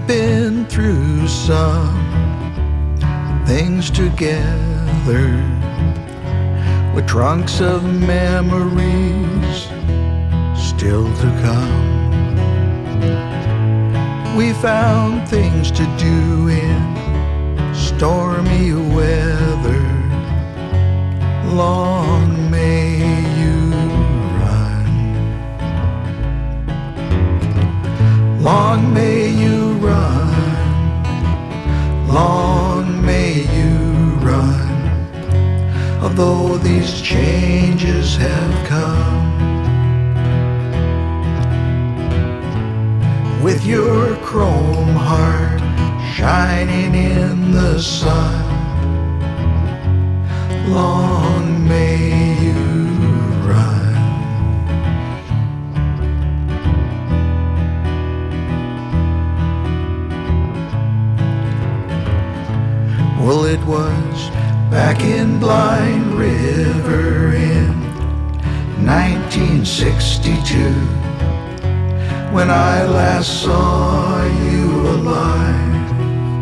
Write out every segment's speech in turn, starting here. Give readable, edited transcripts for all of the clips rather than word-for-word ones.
been through some things together, with trunks of memories still to come. We found things to do in stormy weather. Long may you run. Long may you run. Long may you run. Although these changes have come, with your chrome heart shining in the sun, long may you run. Well, it was back in Blind River in 1962 when I last saw you alive.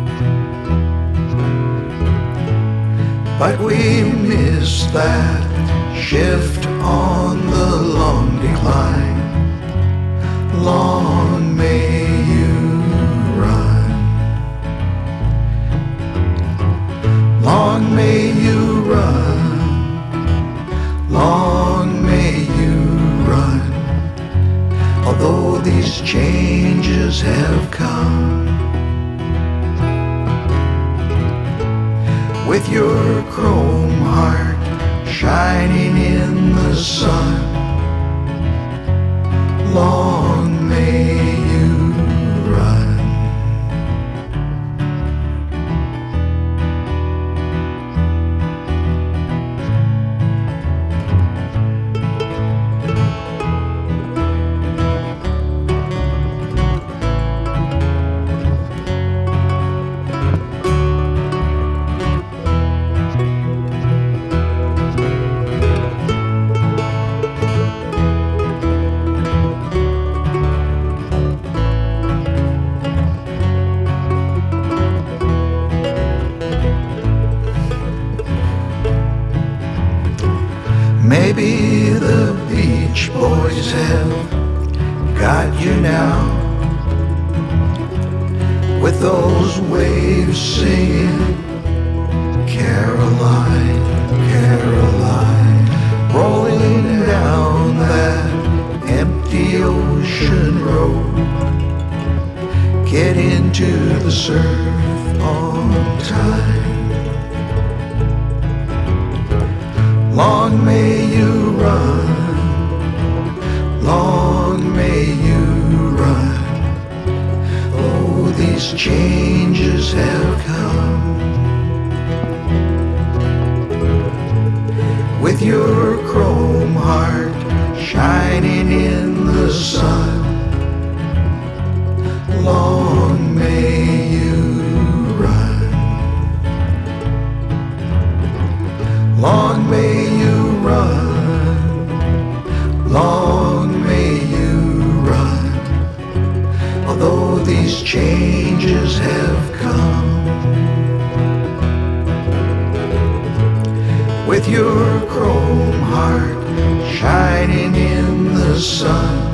But we missed that shift on the long decline. Long may you run. Long may you run. Long may you run. Although these changes have come, with your chrome heart shining in the sun, long may you run. Maybe the Beach Boys have got you now, with those waves singing Caroline, Caroline, rolling down that empty ocean road. Get into the surf on time. Long may you run. Long may you run. Oh, these changes have come, with your chrome heart shining in the sun. Long may you run. Long may you run. Long may you run. Although these changes have come, with your chrome heart shining in the sun.